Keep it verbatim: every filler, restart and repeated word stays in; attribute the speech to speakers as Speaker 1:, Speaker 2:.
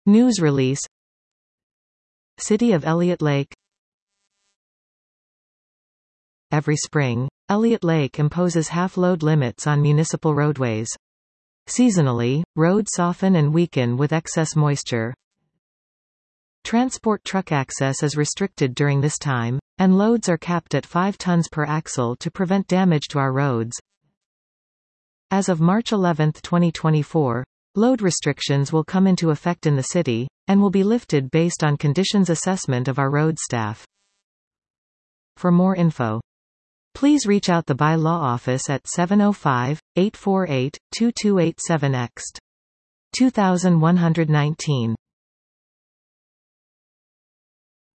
Speaker 1: News release. City of Elliott Lake. Every spring, Elliott Lake imposes half-load limits on municipal roadways. Seasonally, roads soften and weaken with excess moisture. Transport truck access is restricted during this time, and loads are capped at five tons per axle to prevent damage to our roads. As of March eleventh twenty twenty-four, load restrictions will come into effect in the city, and will be lifted based on conditions assessment of our road staff. For more info, please reach out the By-Law Office at seven oh five, eight four eight, two two eight seven X two thousand one hundred nineteen.